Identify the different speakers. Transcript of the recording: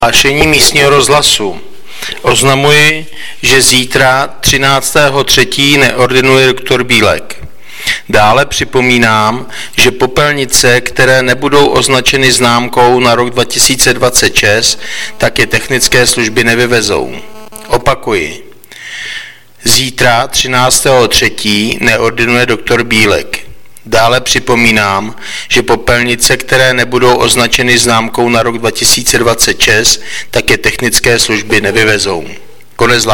Speaker 1: Hlášení místního rozhlasu. Oznamuji, že zítra 13.3. neordinuje doktor Bílek. Dále připomínám, že popelnice, které nebudou označeny známkou na rok 2026, tak je technické služby nevyvezou. Opakuji. Zítra 13.3. neordinuje doktor Bílek. Dále připomínám, že popelnice, které nebudou označeny známkou na rok 2026, tak je technické služby nevyvezou. Konec